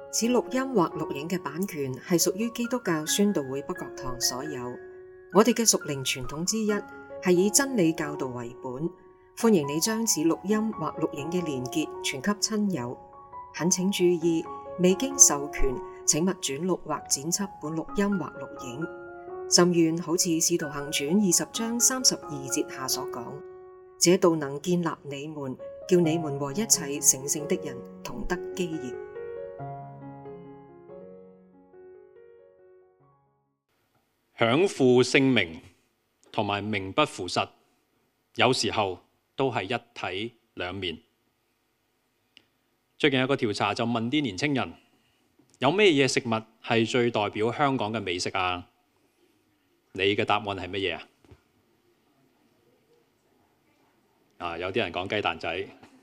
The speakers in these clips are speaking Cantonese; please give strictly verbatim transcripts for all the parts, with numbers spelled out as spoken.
此錄音或錄影嘅版權係屬於基督教宣道會北角堂所有。我哋嘅屬靈傳統之一係以真理教導為本，歡迎你將此錄音或錄影嘅連結傳給親友。懇請注意，未經授權，請勿轉錄或剪輯本錄音或錄影。甚願好似《使徒行傳》二十章三十二節下所講，這道能建立你們，叫你們和一切成聖的人同得基業。 享負盛名同埋名不符實，有時候都係一體兩面。最近有個調查就問啲年青人，有咩嘢食物係最代表香港嘅美食啊？你嘅答案係乜嘢啊？啊，有啲人講雞蛋仔，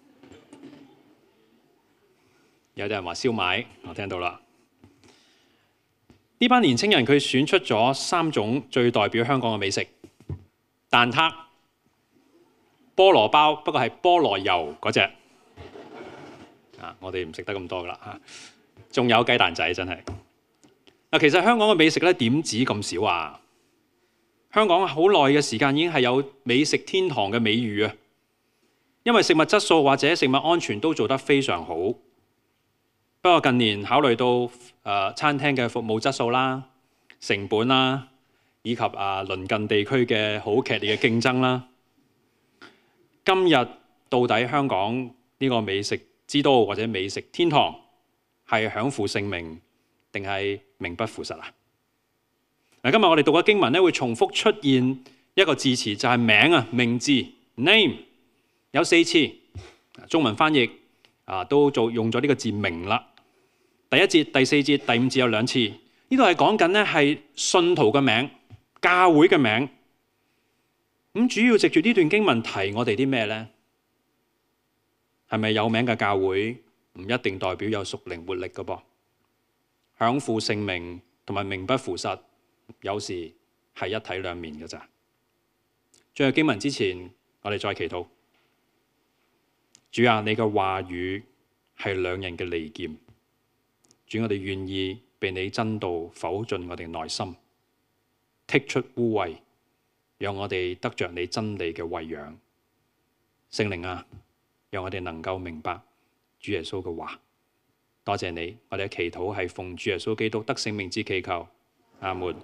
有啲人話燒賣，我聽到啦。呢班年青人佢選出咗三種最代表香港嘅美食：蛋撻、菠蘿包，不過係菠蘿油嗰隻。啊，我哋唔食得咁多噶啦嚇。仲有雞蛋仔，真係。嗱，其實香港嘅美食咧點止咁少啊？香港好耐嘅時間已經係有美食天堂嘅美譽啊！因為食物質素或者食物安全都做得非常好。不過近年考慮到誒、呃、餐廳嘅服務質素啦、成本啦，以及啊鄰近地區嘅好劇烈嘅競爭啦，今日到底香港呢個美食之都或者美食天堂係享負盛名定係名不符實啊？嗱，今日我哋讀嘅經文咧會重複出現一個字詞，就係名啊，名字 name 有四次，中文翻譯啊都做用咗呢個字名啦。第一節、第四節、第五節有兩次，呢度係講緊咧係信徒嘅名、教會嘅名。咁主要藉住呢段經文提我哋啲咩呢？係咪有名嘅教會唔一定代表有屬靈活力嘅噃？享負盛名同埋名不符實，有時係一體兩面嘅咋。進入經文之前，我哋再祈禱。主啊，你嘅話語係兩刃嘅利劍。主，我哋願意被你真道剖進我哋內心，剔出污穢，讓我哋得着你真理嘅餵養。聖靈啊，讓我哋能夠明白主耶穌嘅話。多謝你，我哋嘅祈禱係奉主耶穌基督得聖名之祈求。阿門。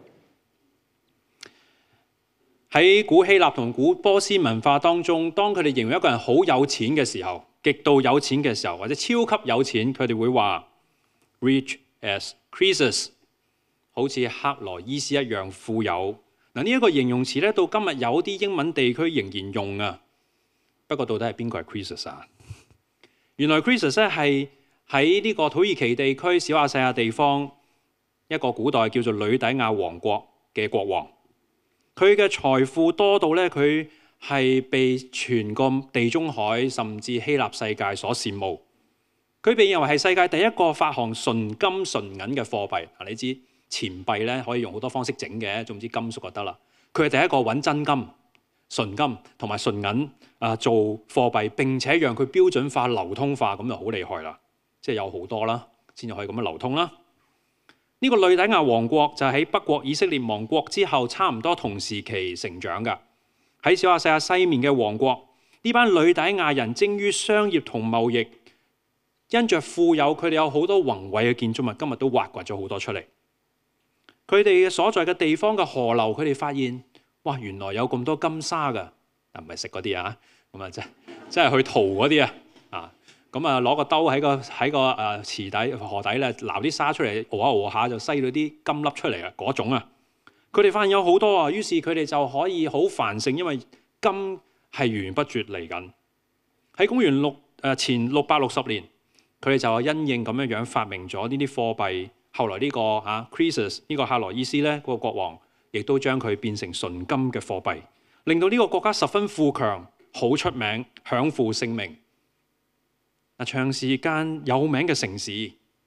喺古希臘同古波斯文化當中，當佢哋形容一個人好有錢嘅時候，極度有錢嘅時候，或者超級有錢，佢哋會話 rich as Croesus， 好似克羅伊斯一樣富有。嗱，呢一個形容詞咧，到今日有啲英文地區仍然用啊。不過到底係邊個係 Croesus 啊？原來 Croesus 咧係喺呢個土耳其地區小亞細亞地方一個古代叫做呂底亞王國嘅國王。佢嘅財富多到咧，佢係被全個地中海甚至希臘世界所羨慕。佢被認為係世界第一個發行純金純銀嘅貨幣。啊，你知錢幣咧可以用好多方式整嘅，總之金屬就得啦。佢係第一個揾真金、純金同埋純銀啊做貨幣，並且讓佢標準化、流通化，咁就好厲害啦。即係有好多啦，先至可以咁樣流通啦。呢個呂底亞王國就喺北國以色列亡國之後，差唔多同時期成長㗎。喺小亞細亞西面嘅王國，呢班呂底亞人精於商業同貿易，因着富有，佢哋有好多宏偉嘅建築物，今日都挖掘咗好多出嚟。佢哋所在嘅地方嘅河流，佢哋發現，哇，原來有咁多金沙㗎，嗱唔係食嗰啲啊，咁啊真真係去淘嗰啲啊，啊！咁啊，攞個兜喺個喺個誒池底河底咧，撈啲沙出嚟，熬下熬下就篩到啲金粒出嚟啊！嗰種啊，佢哋發現有好多啊，於是佢哋就可以好繁盛，因為金係源源不絕嚟緊。喺公元六誒前六百六十年，佢哋就因應咁樣樣發明咗呢啲貨幣。後來呢、這個啊 Croesus 呢個克羅伊斯咧，嗰、那個國王亦都將佢變成純金嘅貨幣，令到呢個國家十分富強，好出名，享負盛名。長時間有名嘅城市，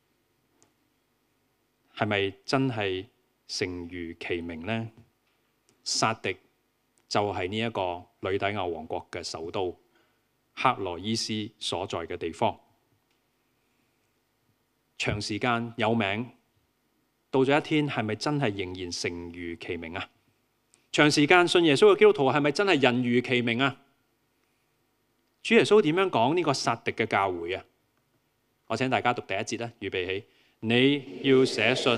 係咪真係誠如其名呢？撒狄就係呢一個呂底亞王國嘅首都，克羅伊斯所在嘅地方。 長時間有名，到咗一天係咪真係仍然誠如其名啊？長時間信耶穌嘅基督徒係咪真係人如其名啊？主耶穌點樣講呢個撒狄嘅教會啊？我請大家讀第一節啦，預備起，你要寫信。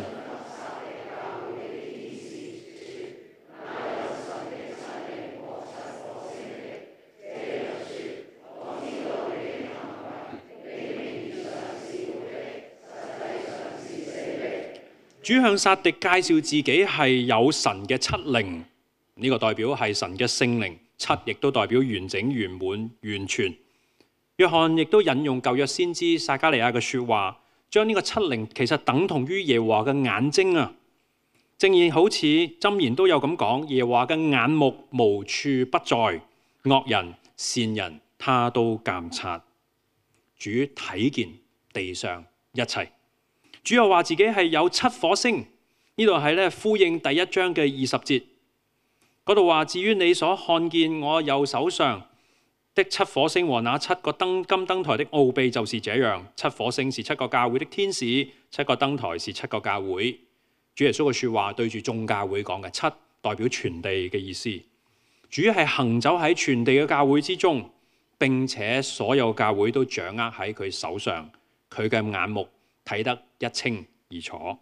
主向撒狄介紹自己係有神嘅七靈，呢個代表係神嘅聖靈，七亦都代表完整、圓滿、完全。約翰亦都引用舊約先知撒迦利亞嘅說話，將呢個七靈其實等同於耶和華嘅眼睛啊！正然好似箴言都有咁講，耶和華嘅眼目無處不在，惡人善人他都監察。主睇見地上一切。主又話自己係有七顆星，呢度係咧呼應第一章嘅二十節，嗰度話，至於你所看見我右手上的七顆星和那七個燈金燈台的奧秘就是這樣，七顆星是七個教會的天使，七個燈台是七個教會。主耶穌嘅說話對住眾教會講嘅，七代表全地嘅意思。主係行走喺全地嘅教會之中，並且所有教會都掌握喺佢手上，佢嘅眼目睇得一清二楚。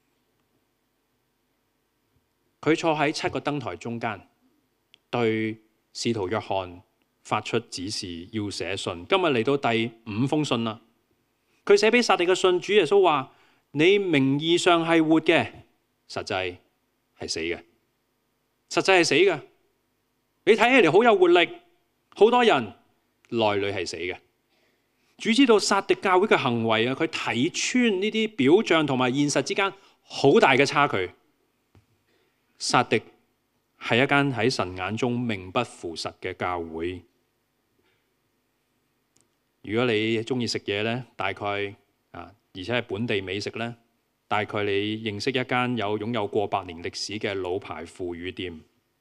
佢坐喺七個燈台中間，對使徒約翰發出指示要寫信。今日嚟到第五封信啦。佢寫俾撒狄嘅信，主耶穌話：你名義上係活嘅，實際係死嘅。實際係死嘅。你睇起嚟好有活力，好多人內裏係死嘅。主知道撒狄教會嘅行為啊，佢睇穿呢啲表象同埋現實之間好大嘅差距。撒狄係一間喺神眼中名不符實嘅教會。如果你中意食嘢呢，大概啊，而且係本地美食呢，大概你認識一間有擁有過百年歷史嘅老牌腐乳店。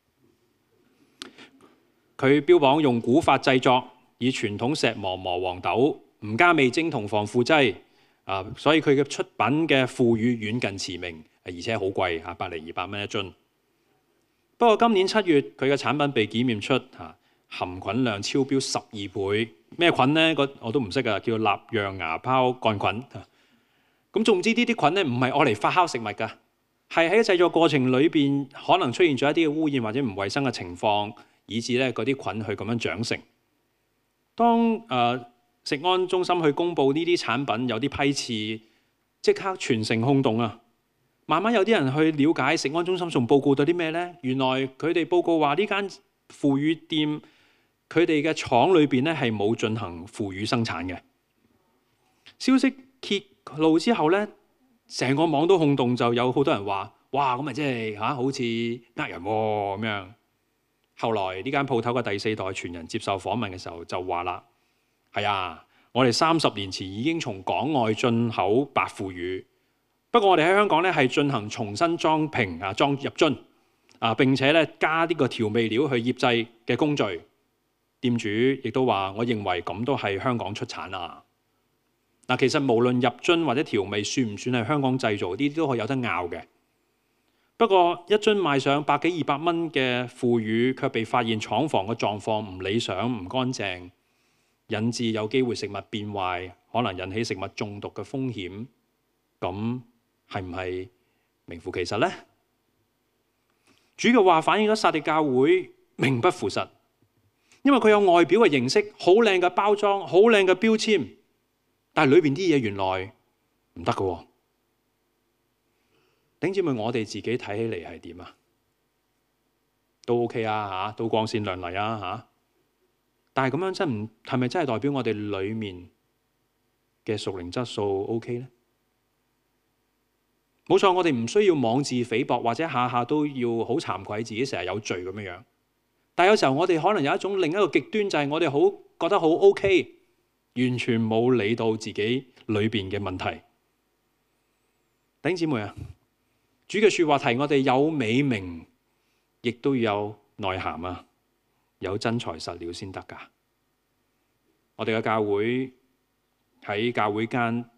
佢標榜用古法製作，以傳統石磨磨黃豆，唔加味精同防腐劑啊，所以佢嘅出品嘅腐乳遠近馳名，而且好貴嚇，百零二百蚊一樽。不過今年七月，佢嘅產品被檢驗出嚇含菌量超標十二倍，咩菌呢？我都唔識啊，叫蠟樣芽孢桿菌。咁總之呢啲菌咧唔係愛嚟發酵食物㗎，係喺製作過程裏邊可能出現咗一啲嘅污染或者唔衞生嘅情況，以致咧嗰啲菌去咁樣長成。當誒、呃、食安中心去公佈呢啲產品有啲批次，即刻全城轟動啊！慢慢有啲人去了解食安中心仲報告到啲咩呢？原來佢哋報告話呢間腐乳店佢哋嘅廠裏邊咧係冇進行腐乳生產嘅。消息揭露之後咧，成個網都轟動，就有好多人話：哇，咁咪即係嚇好似呃人喎咁樣。後來呢間鋪頭嘅第四代傳人接受訪問嘅時候就話啦：係啊，我哋三十年前已經從港外進口白腐乳。不過我哋喺香港咧係進行重新裝瓶啊，裝入樽啊，並且咧加呢個調味料去醃製嘅工序。店主亦都話：我認為咁都係香港出產啊。嗱，其實無論入樽或者調味算唔算係香港製造，呢啲都可以有得拗嘅。不過一樽賣上百幾二百蚊嘅腐乳，卻被發現廠房嘅狀況唔理想、唔乾淨，引致有機會食物變壞，可能引起食物中毒嘅風險。咁係唔係名副其實呢？主嘅話反映咗撒狄教會名不符實，因為佢有外表嘅形式，好靚嘅包裝，好靚嘅標籤，但係裏邊啲嘢原來唔得嘅。弟兄姊妹，我哋自己睇起嚟係點啊？都 OK 啊，嚇，都光鮮亮麗啊，嚇。但係咁樣真唔係咪真係代表我哋裡面嘅屬靈質素 OK 呢？冇錯，我哋唔需要妄自菲薄，或者下下都要好慚愧自己成日有罪咁樣樣。但係有時候我哋可能有一種另一個極端，就係我哋好覺得好 OK， 完全冇理到自己裏邊嘅問題。弟兄姊妹啊，主嘅説話提我哋有美名，亦都要有內涵啊，有真材實料先得㗎。我哋嘅教會喺教會間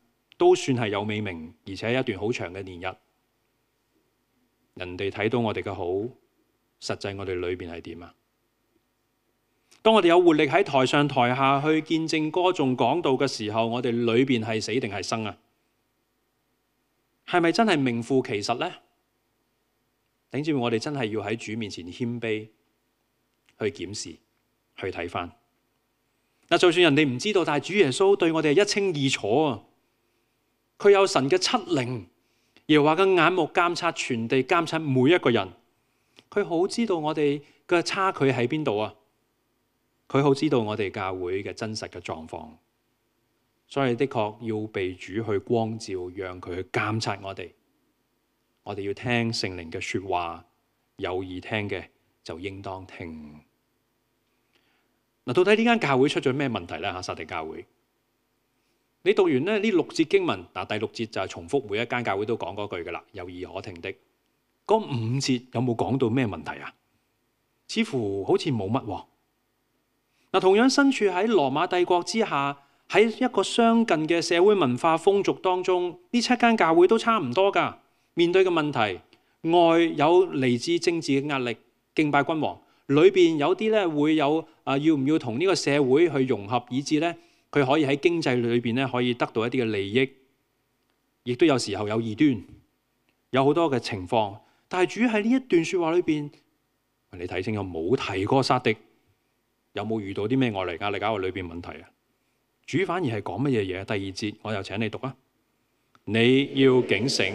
都算係有美名，而且一段好長嘅年日。人哋睇到我哋嘅好，實際我哋裏邊係點啊？當我哋有活力喺台上台下去見證歌頌講道嘅時候，我哋裏邊係死定係生啊？係咪真係名副其實呢？弟兄姊妹，我哋真係要喺主面前謙卑去檢視，去睇翻。嗱，就算人哋唔知道，但係主耶穌對我哋係一清二楚啊！佢有神嘅七靈，耶和華嘅眼目監察全地，監察每一個人。佢好知道我哋嘅差距喺邊度啊！佢好知道我哋教會嘅真實嘅狀況，所以的確要被主去光照，讓佢去監察我哋。我哋要聽聖靈嘅說話，有意聽嘅就應當聽。嗱，到底呢間教會出咗咩問題咧？撒狄教會，你讀完咧呢六節經文，嗱，第六節就係重複每一間教會都講嗰句噶啦，有耳可聽的。嗰五節有冇講到咩問題啊？似乎好似冇乜喎。嗱，同樣身處喺羅馬帝國之下，喺一個相近嘅社會文化風俗當中，呢七間教會都差唔多噶。面對嘅問題，外有嚟自政治嘅壓力，敬拜君王；裏邊有啲咧會有啊，要唔要同呢個社會去融合，以致咧佢可以喺經濟裏邊咧可以得到一啲嘅利益，亦都有時候有異端，有好多嘅情況。但係主喺呢一段説話裏邊，你睇清楚冇提過撒狄，有冇遇到啲咩外嚟壓力搞到裏邊問題啊？主反而係講乜嘢嘢？第二節我又請你讀啊！你要警醒。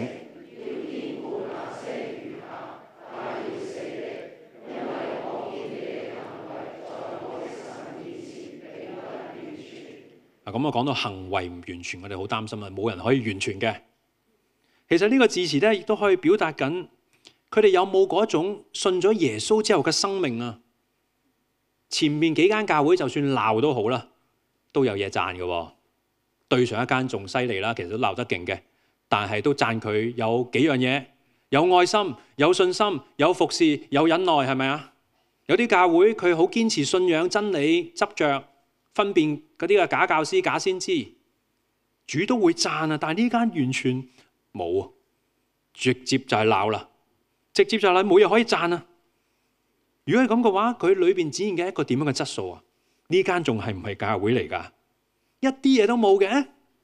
咁我講到行為唔完全，我哋好擔心啊！冇人可以完全嘅。其實呢個字詞咧，亦都可以表達緊佢哋有冇嗰種信咗耶穌之後嘅生命啊！前面幾間教會就算鬧都好啦，都有嘢讚嘅。對上一間仲犀利啦，其實都鬧得勁嘅，但係都讚佢有幾樣嘢：有愛心、有信心、有服侍、有忍耐，係咪啊？有啲教會佢好堅持信仰真理，執着分辨嗰啲嘅假教師、假先知，主都會讚啊！但係呢間完全冇啊，直接就係鬧啦，直接就係冇嘢可以讚啊！如果係咁嘅話，佢裏邊展現嘅一個點樣嘅質素啊？呢間仲係唔係教會嚟㗎？一啲嘢都冇嘅。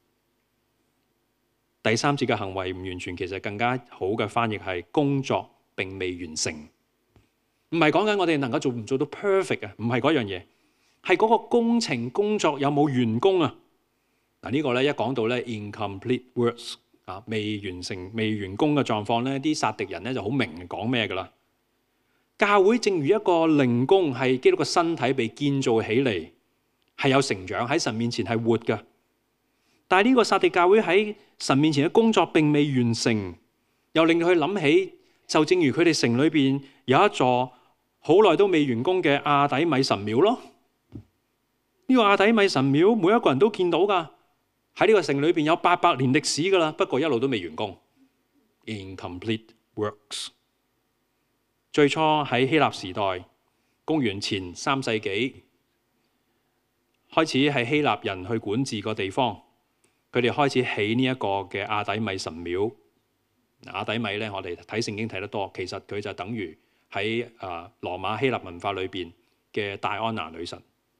第三節嘅行為唔完全，其實更加好嘅翻譯係工作並未完成，唔係講緊我哋能夠做唔做到 perfect 啊，唔係嗰樣嘢。係嗰個工程工作有冇完工啊？嗱，呢個咧一講到咧 incomplete works 啊，未完成、未完工嘅狀況咧，啲撒狄人咧就好明講咩噶啦。教會正如一個靈宮，係基督嘅身體被建造起嚟，係有成長喺神面前係活噶。但係呢個撒狄教會喺神面前嘅工作並未完成，又令佢諗起，就正如佢哋城裏邊有一座好耐都未完工嘅亞底米神廟咯。呢個亞底米神廟，每一個人都見到噶，喺呢個城裏邊有八百年歷史噶啦，不過一路都未完工 ，incomplete works。最初喺希臘時代，公元前三世紀開始係希臘人去管治個地方，佢哋開始起呢一個嘅亞底米神廟。亞底米咧，我哋睇聖經睇得多，其實佢就等於喺啊羅馬希臘文化裏邊嘅戴安娜女神。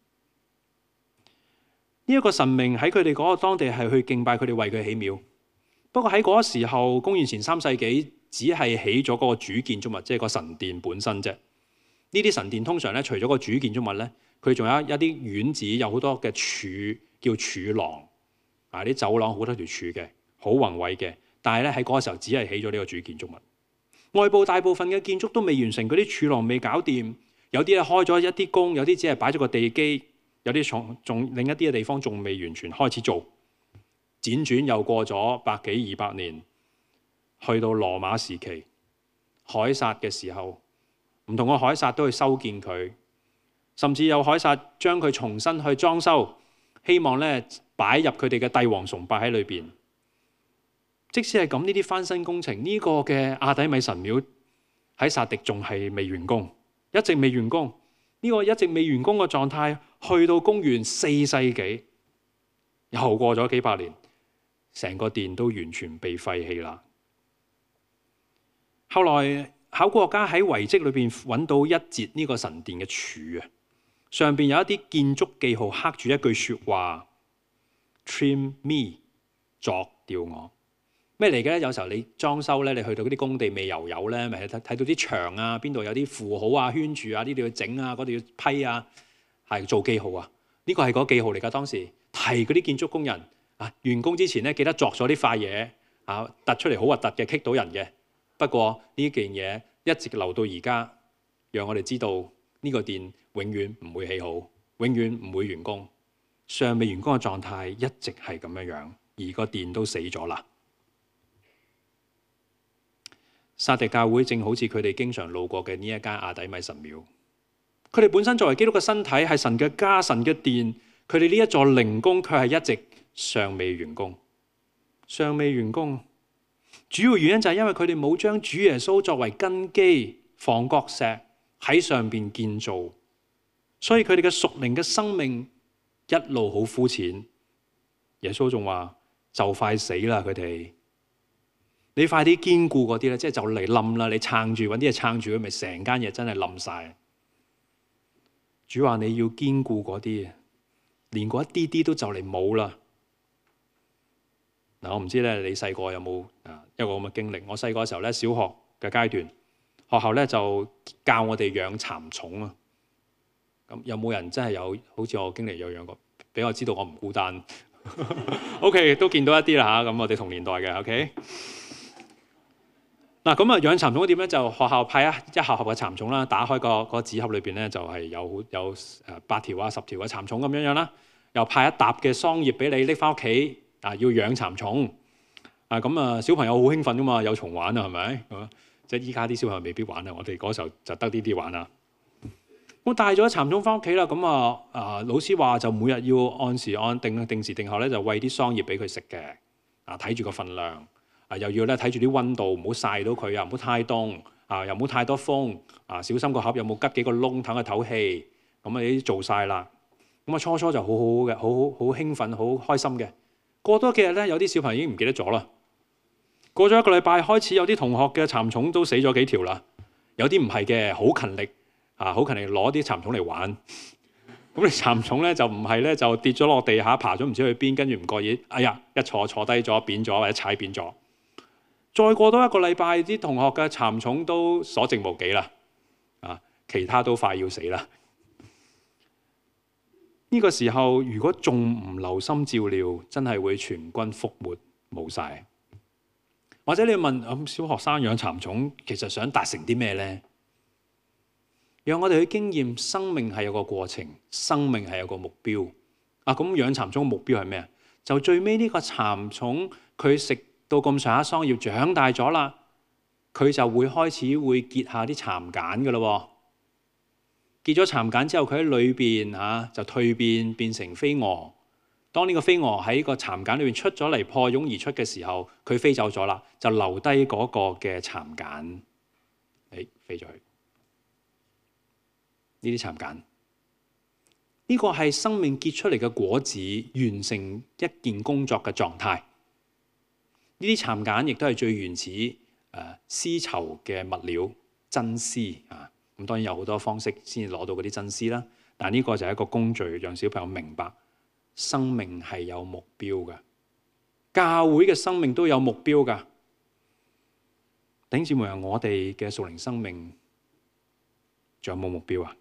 呢一個神明喺佢哋嗰個當地係去敬拜，佢哋為佢起廟。不過喺嗰個時候，公元前三世紀，只係起咗嗰個主建築物，即係個神殿本身啫。呢啲神殿通常咧，除咗個主建築物咧，佢仲有一啲院子，有好多嘅柱，叫柱廊。啊，啲走廊好多條柱嘅，好宏偉嘅。但係咧喺嗰個時候，只係起咗呢個主建築物。外部大部分嘅建築都未完成，嗰啲柱廊未搞掂，有啲咧開咗一啲工，有啲只係擺咗個地基。有啲仲仲另一啲嘅地方仲未完全開始做，輾轉又過咗百幾二百年，去到羅馬時期，凱撒嘅時候，唔同嘅凱撒都去修建佢，甚至有凱撒將佢重新去裝修，希望咧擺入佢哋嘅帝王崇拜喺裏邊。即使係咁，呢啲翻新工程，呢個嘅亞底米神廟喺撒狄仲係未完工，一直未完工。呢個一直未完工嘅狀態，去到公元四世紀，又過咗幾百年， 成個殿都完全被廢棄啦。後來考古學家喺遺跡裏邊揾到一節呢個神殿嘅柱啊，上邊有一啲建築記號，刻住一句説話 ：Trim me， 鑿掉我。咩嚟嘅咧？有時候你裝修咧，你去到嗰啲工地未油油咧，咪睇睇到啲牆啊，邊度有啲符號啊、圈住啊，呢度要整啊，嗰度要批啊，係做記號啊。呢個係嗰記號嚟㗎。當時提嗰啲建築工人啊，完工之前咧，記得鑿咗呢塊嘢啊，突出嚟好核突嘅，棘到人嘅。不過呢件嘢一直留到而家，讓我哋知道呢個殿永遠唔會起好，永遠唔會完工。尚未完工嘅狀態一直係咁樣樣，而個殿都死咗啦。撒狄教會正好似佢哋經常路過嘅呢一間亞底米神廟，佢哋本身作為基督嘅身體，係神嘅家、神嘅殿，佢哋呢一座靈宮卻係一直尚未完工，尚未完工。主要原因就係因為佢哋冇將主耶穌作為根基、房角石喺上邊建造，所以佢哋嘅屬靈嘅生命一路好膚淺。耶穌仲話就快死啦，佢哋，你快啲堅固嗰啲咧，即係就嚟冧啦，你撐住，搵啲嘢撐住佢，咪成間嘢真係冧晒。主話你要堅固嗰啲，連嗰一啲啲都就嚟冇啦。嗱，我唔知咧，你細個有冇啊一個咁嘅經歷？我細個嘅時候咧，小學嘅階段，學校咧就教我哋養蠶蟲啊。咁有冇人真係有好似我經歷有養過？俾我知道我唔孤單。OK， 都見到一啲啦嚇。咁我哋同年代嘅 OK。嗱，咁啊養蠶蟲點咧？就學校派一一盒盒嘅蠶蟲啦，打開個個紙盒裏邊咧就係有有誒八條啊十條嘅蠶蟲咁樣樣啦，又派一沓嘅桑葉俾你拎翻屋企。啊！要養蠶蟲啊！咁啊，小朋友好興奮噶嘛，有蟲玩啊，係咪？即係依家啲小朋友未必玩啊，我哋嗰時候就得呢啲玩啊。我帶咗蠶蟲翻屋企啦，咁啊啊，老師話就每日要按時按定定時定候咧，就餵啲桑葉俾佢食嘅。啊，睇住個份量啊，又要咧睇住啲溫度，唔好曬到佢啊，唔好太凍啊，又唔好太多風啊，小心個盒有冇吉幾個窿，等佢唞氣。咁啊，呢啲做晒啦。咁啊，初初就好好嘅，好好好興奮，好開心嘅。過多幾日咧，有啲小朋友已經唔記得咗啦。過咗一個禮拜，開始有啲同學嘅蠶蟲都死咗幾條啦。有啲唔係嘅，好勤力啊，好勤力攞啲蠶蟲嚟玩。咁你蠶蟲咧就唔係咧，就跌咗落地下，爬咗唔知去邊，跟住唔覺意，哎呀，一坐坐低咗，扁咗或者踩扁咗。再過多一個禮拜，啲同學嘅蠶蟲都所剩無幾啦。啊，其他都快要死啦。呢個時候，如果仲唔留心照料，真係會全軍覆沒冇晒。或者你問咁小學生養蠶蟲，其實想達成啲咩呢？讓我哋去經驗生命係有個過程，生命係有個目標。啊，咁養蠶蟲嘅目標係咩啊？就最尾呢個蠶蟲佢食到咁上下桑葉，長大咗啦，佢就會開始會結下啲蠶繭㗎咯。結咗蠶繭之後，佢喺裏邊嚇就蛻變變成飛蛾。當呢個飛蛾喺個蠶繭裏邊出咗嚟破蛹而出嘅時候，佢飛走咗啦，就留低嗰個嘅蠶繭，誒飛咗去。呢啲蠶繭，呢個係生命結出嚟嘅果子，完成一件工作嘅狀態。呢啲蠶繭亦都係最原始誒絲綢嘅物料，真絲啊。咁當然有好多方式先至攞到嗰啲真絲啦，但係呢個就係一個工序，讓小朋友明白生命係有目標嘅。教會嘅生命都有目標㗎。弟兄姊妹啊，我哋嘅屬靈生命仲有冇目標啊？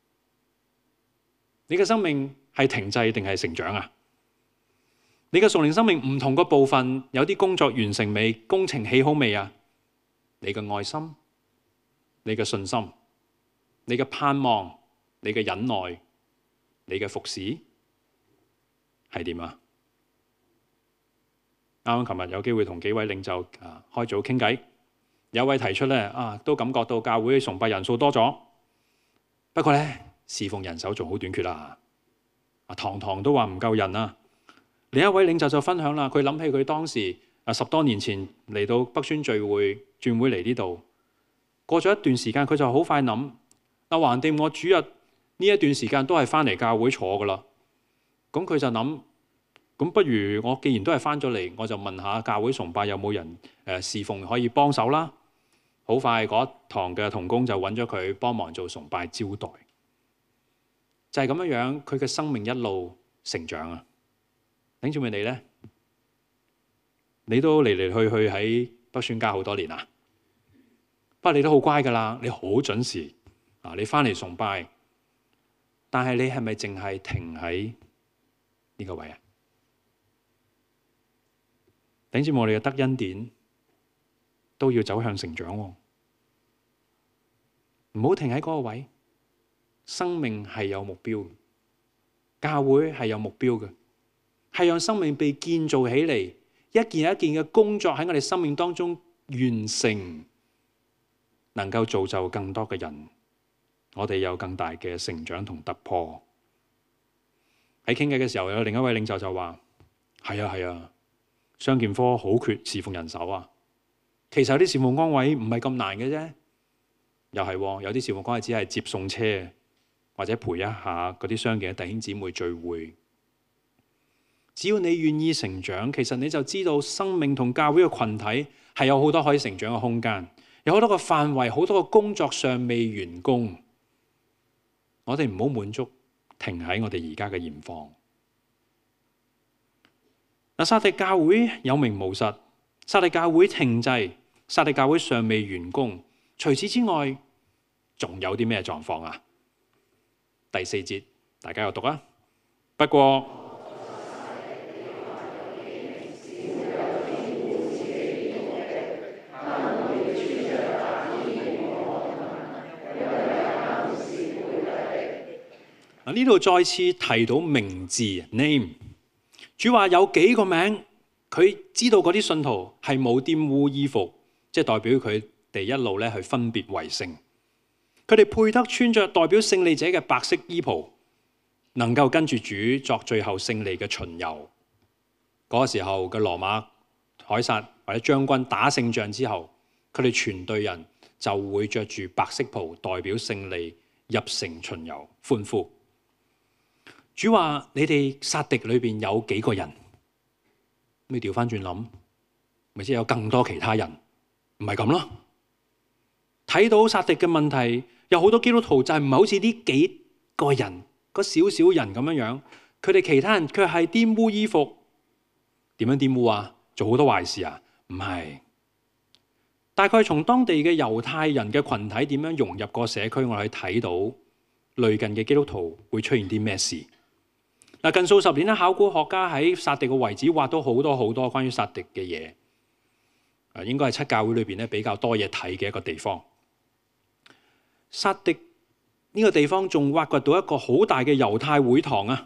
你嘅生命係停滯定係成長啊？你嘅屬靈生命唔同個部分，有啲工作完成未？工程起好未啊？你嘅愛心，你嘅信心，你嘅盼望，你嘅忍耐，你嘅服侍係點啊？啱啱琴日有機會同幾位領袖啊開組傾偈，有位提出咧啊，都感覺到教會崇拜人數多咗，不過咧侍奉人手仲好短缺啦，啊堂堂都話唔夠人啊。另一位領袖就分享啦，佢諗起佢當時啊十多年前嚟到北宣聚會轉會嚟呢度，過咗一段時間佢就好快諗。嗱，橫掂我主日呢一段時間都係翻嚟教會坐噶啦，咁佢就諗咁不如我既然都係翻咗嚟，我就問下教會崇拜有冇人誒侍奉可以幫手啦。好快嗰堂嘅同工就揾咗佢幫忙做崇拜招待，就係咁樣樣，佢嘅生命一路成長啊！頂住咪你呢？你都嚟嚟去去喺北宣家好多年啦，不過你都好乖噶啦，你好準時啊！你翻嚟崇拜，但係你係咪淨係停喺呢個位啊？頂住我哋嘅得恩典都要走向成長喎，唔好停喺嗰個位。生命係有目標，教會係有目標嘅，係讓生命被建造起嚟，一件一件嘅工作喺我哋生命當中完成，能夠造就更多嘅人，我哋有更大嘅成長同突破。喺傾偈嘅時候，有另一位領袖就話：係啊係啊，傷健科好缺侍奉人手啊。其實有啲侍奉崗位唔係咁難嘅啫，又係有啲侍奉崗位只係接送車，或者陪一下嗰啲傷健嘅弟兄姊妹聚會。只要你願意成長，其實你就知道生命同教會嘅群體係有好多可以成長嘅空間，有好多個範圍，好多個工作尚未完工。我哋唔好滿足，停喺我哋而家嘅現況。嗱，撒狄教會有名無實，撒狄教會停滯，撒狄教會尚未完工。除此之外，仲有啲咩狀況啊？第四節，大家有讀啊。不過嗱，呢度再次提到名字 name。主話有幾個名，佢知道嗰啲信徒係冇玷污衣服，即係代表佢哋一路咧去分別為聖。佢哋配得穿着代表勝利者嘅白色衣袍，能夠跟住主作最後勝利嘅巡遊。嗰個時候嘅羅馬凱撒或者將軍打勝仗之後，佢哋全隊人就會着住白色袍，代表勝利入城巡遊歡呼。主話：你哋撒狄裏邊有幾個人？你調翻轉諗，咪即係有更多其他人，唔係咁咯。睇到撒狄嘅問題，有好多基督徒就係唔係好似呢幾個人嗰少少人咁樣樣，佢哋其他人卻係玷污衣服。點樣玷污啊？做好多壞事啊？唔係。大概從當地嘅猶太人嘅群體點樣融入個社區，我哋睇到類近嘅基督徒會出現啲咩事。嗱，近數十年咧，考古學家喺撒狄嘅遺址挖到好多好多關於撒狄嘅嘢，啊，應該係七教會裏邊咧比較多嘢睇嘅一個地方。撒狄呢個地方仲挖掘到一個好大嘅猶太會堂啊！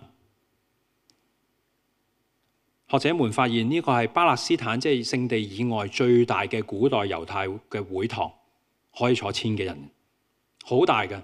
學者們發現呢個係巴勒斯坦即係聖地以外最大嘅古代猶太嘅會堂，可以坐千幾人，好大嘅。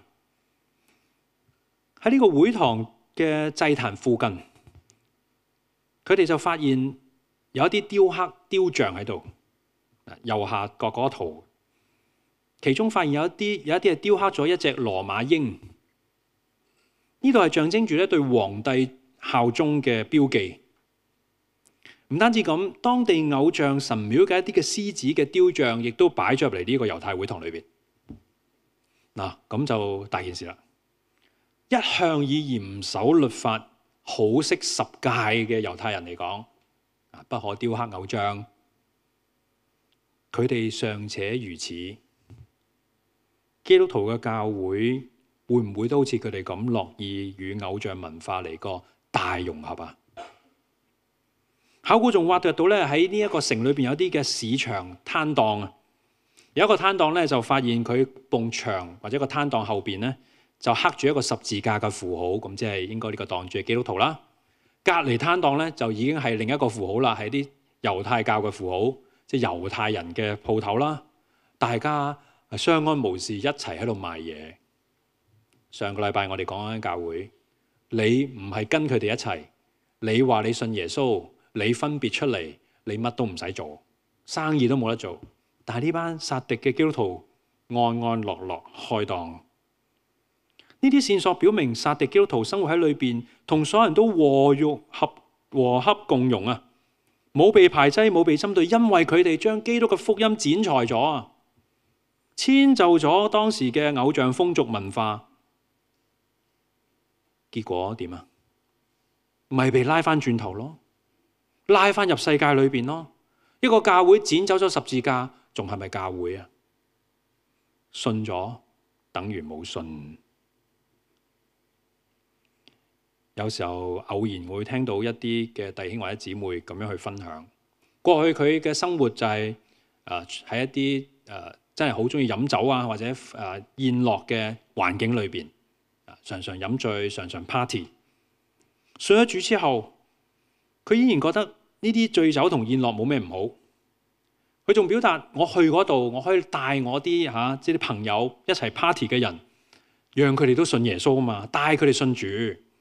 喺呢個會堂嘅祭壇附近，佢哋就發現有一啲雕刻雕像喺度。右下角嗰圖，其中發現有一啲有一啲係雕刻咗一隻羅馬鷹。呢度係象徵住咧對皇帝效忠嘅標記。唔單止咁，當地偶像神廟嘅一啲嘅獅子嘅雕像，亦都擺咗入嚟呢個猶太會堂裏邊。嗱，咁就大件事啦。一向以嚴守律法、好識十誡嘅猶太人嚟講，不可雕刻偶像。佢哋尚且如此，基督徒嘅教會會唔會都好似佢哋咁樂意與偶像文化嚟個大融合啊？考古仲挖掘到咧喺呢一個城裏邊有啲嘅市場攤檔啊，有一個攤檔咧就發現佢埲牆或者個攤檔後邊咧就刻住一個十字架嘅符號，咁即係應該呢個檔主係基督徒啦。隔離攤檔咧就已經係另一個符號啦，係啲猶太教嘅符號，即係猶太人嘅鋪頭啦。大家相安無事，一齊喺度賣嘢。上個禮拜我哋講緊教會，你唔係跟佢哋一齊，你話你信耶穌。你分別出嚟，你乜都唔使做，生意都冇得做。但係呢班撒狄嘅基督徒安安樂樂開檔。呢啲線索表明撒狄基督徒生活喺裏邊，同所有人都和睦合和洽共融啊，冇被排擠，冇被針對，因為佢哋將基督嘅福音剪裁咗啊，遷就咗當時嘅偶像風俗文化，結果點啊？咪被拉翻轉頭咯，拉翻入世界裏邊咯。一個教會剪走咗十字架，仲係咪教會啊？信咗等於冇信。有時候偶然會聽到一啲嘅弟兄或者姊妹咁樣去分享，過去佢嘅生活就係誒喺一啲誒、呃、真係好中意飲酒啊，或者誒、呃、宴樂嘅環境裏邊，常常飲醉，常常 party。信咗主之後，佢依然覺得呢啲醉酒同宴樂冇咩唔好。佢仲表達：我去嗰度，我可以帶我啲嚇即係啲朋友一齊 party 嘅人，讓佢哋都信耶穌啊嘛，帶佢哋信主。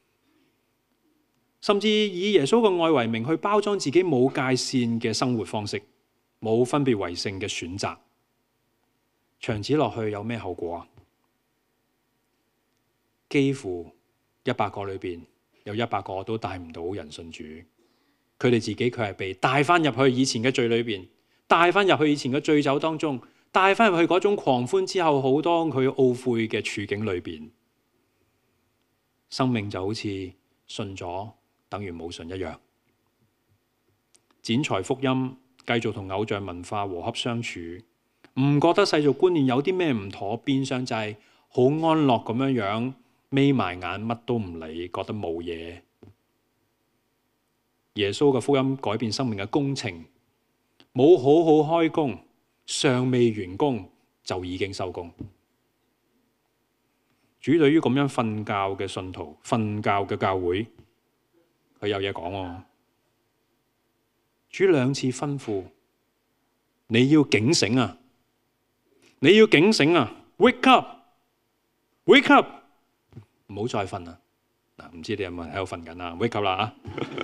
甚至以耶穌嘅愛為名去包裝自己冇界線嘅生活方式，冇分別為聖嘅選擇。長此落去有咩後果啊？幾乎一百個裏邊有一百個都帶唔到人信主，佢哋自己佢係被帶翻入去以前嘅罪裏邊，帶翻入去以前嘅醉酒當中，帶翻入去嗰種狂歡之後好多佢懊悔嘅處境裏邊，生命就好似信咗等於冇信一樣，剪裁福音，繼續同偶像文化和洽相處，唔覺得世俗觀念有啲咩唔妥，變相就係好安樂咁樣樣，眯埋眼乜都唔理，覺得冇嘢。耶穌嘅福音改變生命嘅工程，冇好好開工，尚未完工就已經收工。主對於咁樣瞓覺嘅信徒、瞓覺嘅教會，佢有嘢講喎。主兩次吩咐你要警醒啊！你要警醒啊 ！Wake up，wake up， 唔好再瞓啦！嗱，唔知你有冇人喺度瞓緊啊 ？Wake up 啦啊！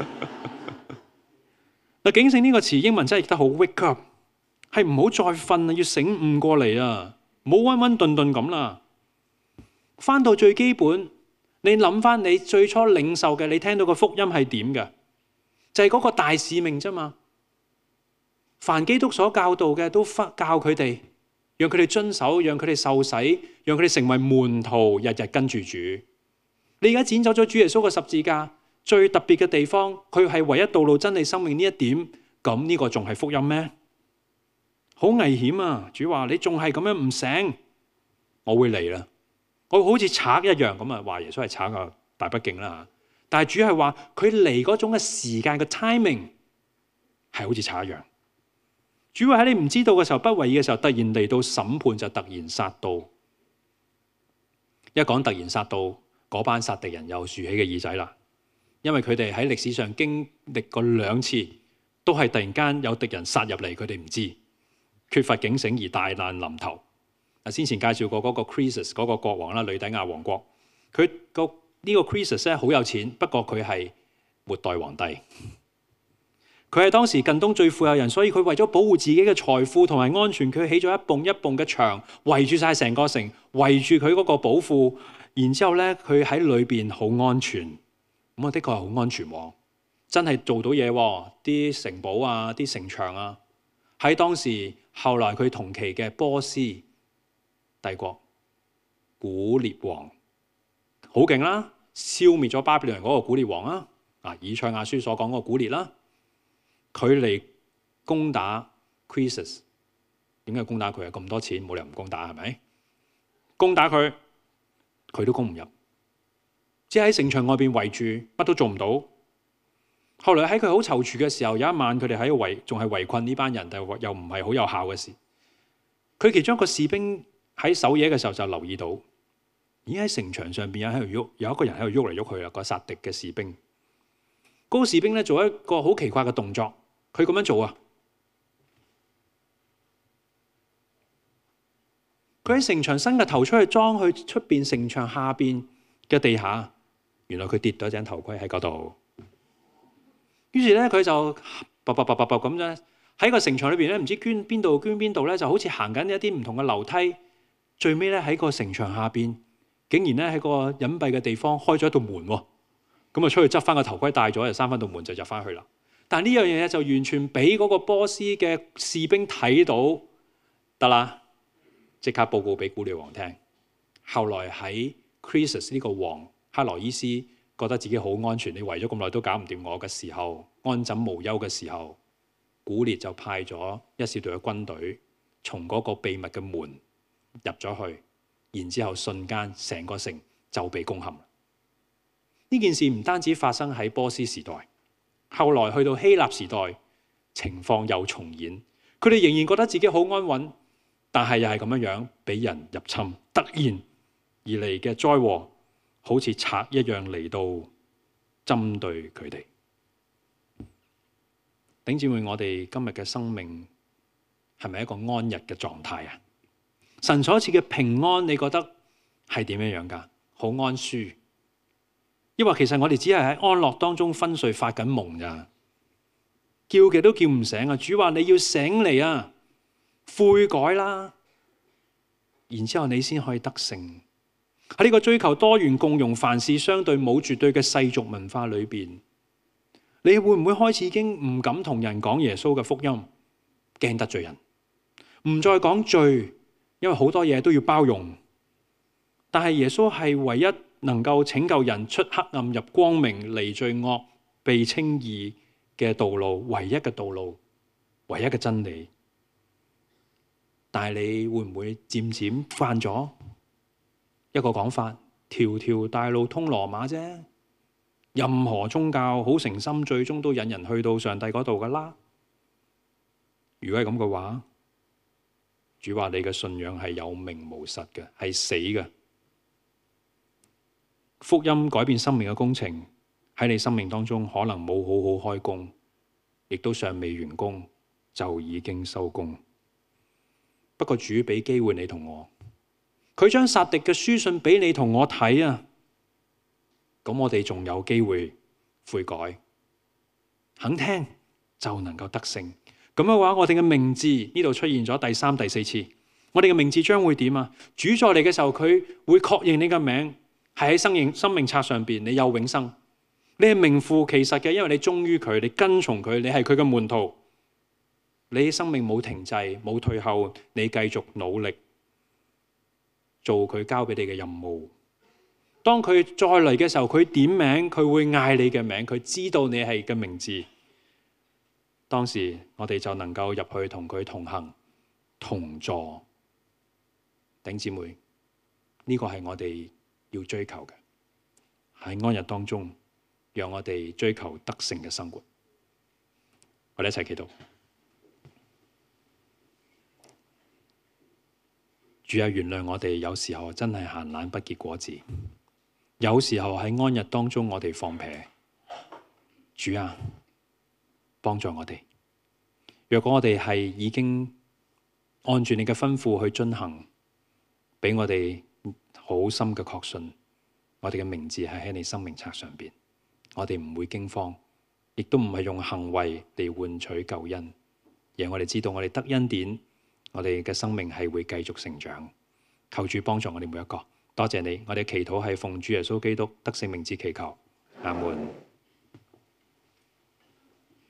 嗱，警醒呢個詞英文真係譯得好 ，wake up， 係唔好再瞓啊，要醒悟過嚟啊，唔好溫溫頓頓咁啦。翻到最基本。你諗翻你最初領受嘅，你聽到個福音係點嘅？就係嗰個大使命啫嘛。凡基督所教導嘅，都教佢哋，讓佢哋遵守，讓佢哋受洗，讓佢哋成為門徒，日日跟住主。你而家剪走咗主耶穌嘅十字架，最特別嘅地方，佢係唯一道路、真理、生命呢一點，咁呢個仲係福音咩？好危險啊！主話你仲係咁樣唔醒，我會嚟啦。我好似賊一樣咁啊，話耶穌係賊啊，大不敬啦嚇。但係主係話佢嚟嗰種嘅時間嘅 timing 係好似賊一樣。主會喺你唔知道嘅時候、不為意嘅時候，突然嚟到審判就突然殺到。一講突然殺到，嗰班殺敵人又豎起嘅耳仔啦，因為佢哋喺歷史上經歷過兩次，都係突然間有敵人殺入嚟，佢哋唔知，缺乏警醒而大難臨頭。先前介紹過嗰個 Croesus 嗰個國王啦，呂底亞王國，佢個呢個 Croesus 咧好有錢，不過佢係末代皇帝，佢係當時近東最富有人，所以佢為咗保護自己嘅財富同埋安全，佢起咗一棟一棟嘅牆，圍住晒成個城，圍住佢嗰個寶庫，然之後咧佢喺裏邊好安全，咁啊的確係好安全喎，真係做到嘢喎，啲城堡啊，啲城牆啊，喺當時後來佢同期嘅波斯帝國古列王好勁啦，消滅咗巴比倫嗰個古列王啊！啊，以賽亞書所講嗰個古列啦，佢嚟攻打 Croesus， 點解攻打佢啊？咁多錢冇理由唔攻打係咪？攻打佢，佢都攻唔入，只喺城牆外邊圍住，乜都做唔到。後來喺佢好躊躇嘅時候，有一晚佢哋喺度圍，仲係圍困呢班人，但係又唔係好有效嘅事。佢其中一個士兵喺守夜嘅時候就留意到，咦，喺城牆上邊有喺度喐，有一個人喺度喐嚟喐去啦，個殺敵嘅士兵。嗰個士兵咧做一個好奇怪嘅動作，佢咁樣做啊！佢喺城牆伸個頭出去裝去出邊城牆下邊嘅地下，原來佢跌咗頂頭盔喺嗰度。於是咧佢就卜卜卜卜卜咁咧喺個城牆裏邊咧，唔知捐邊度捐邊度咧，就好似行緊一啲唔同嘅樓梯。最尾咧喺個城牆下邊，竟然咧喺個隱蔽嘅地方開咗一道門喎， 咁啊出去執翻個頭盔戴咗，就閂翻道門就入翻去啦。但呢樣嘢就完全俾嗰個波斯嘅士兵睇到，得啦，即刻報告俾古列王聽。後來喺 Croesus 呢個王克羅伊斯覺得自己好安全，你圍咗咁耐都搞唔掂我嘅時候，安枕無憂嘅時候，古列就派咗一小隊嘅軍隊從嗰個秘密嘅門入咗去，然之後瞬間成個城就被攻陷。呢件事唔單止發生喺波斯時代，後來去到希臘時代，情況又重演。佢哋仍然覺得自己好安穩，但係又係咁樣樣俾人入侵，突然而嚟嘅災禍好似賊一樣嚟到針對佢哋。弟兄姊妹，我哋今日嘅生命係咪一個安逸嘅狀態啊？神所賜嘅平安，你覺得係點樣樣㗎？好安舒，抑或其實我哋只係喺安樂當中昏睡發緊夢咋？叫極都叫唔醒啊！主話你要醒嚟啊，悔改啦，然之後你先可以得勝。喺呢個追求多元共融、凡事相對冇絕對嘅世俗文化裏邊，你會唔會開始已經唔敢同人講耶穌嘅福音，驚得罪人，唔再講罪，因為好多嘢都要包容。但係耶穌係唯一能夠拯救人出黑暗入光明、離罪惡、被稱義嘅道路，唯一嘅道路，唯一嘅真理。但係你會唔會漸漸慣咗一個講法，條條大路通羅馬啫，任何宗教好誠心，最終都引人去到上帝嗰度噶啦。如果係咁嘅話，主話你嘅信仰係有名無實嘅，係死嘅。福音改變生命嘅工程喺你生命當中可能冇好好開工，亦都尚未完工就已經收工。不過主俾機會你同我，佢將撒狄嘅書信俾你同我睇啊，咁我哋仲有機會悔改，肯聽就能夠得勝。咁嘅話，我哋嘅名字呢度出現咗第三、第四次，我哋嘅名字將會點啊？主再嚟嘅時候，佢會確認你嘅名係喺生命生命冊上邊，你有永生，你係名副其實嘅，因為你忠於佢，你跟從佢，你係佢嘅門徒。你生命冇停滯，冇退後，你繼續努力做佢交俾你嘅任務。當佢再嚟嘅時候，佢點名，佢會嗌你嘅名，佢知道你係嘅名字。當時我哋就能夠入去同佢同行同坐。弟兄姊妹，呢個係我哋要追求嘅，喺安逸當中，讓我哋追求得勝嘅生活。我哋一齊祈禱。主啊，原諒我哋有時候真係閒懶不結果子，有時候喺安逸當中我哋放屁。主啊，幫助我哋。若果我哋係已經按住你嘅吩咐去遵行，俾我哋好深嘅確信，我哋嘅名字係喺你生命冊上邊，我哋唔會驚慌，亦都唔係用行為嚟換取救恩，而我哋知道我哋得恩典，我哋嘅生命係會繼續成長。求主幫助我哋每一個，多謝你。我哋祈禱係奉主耶穌基督得勝名字祈求，阿門。